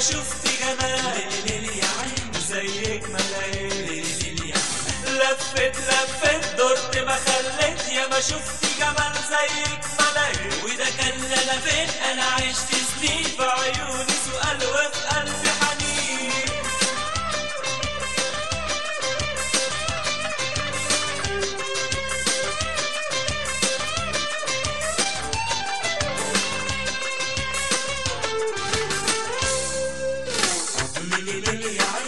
شفت جمال ليلي يا عين زيك ملايين ليلي يا عين. لفت لفت دورت ما خليت يا ما شفت جمال زيك ملايين. وده كان انا فين انا عشت سنين في عيوني سؤال وفي قلبي حنين. ليلي يا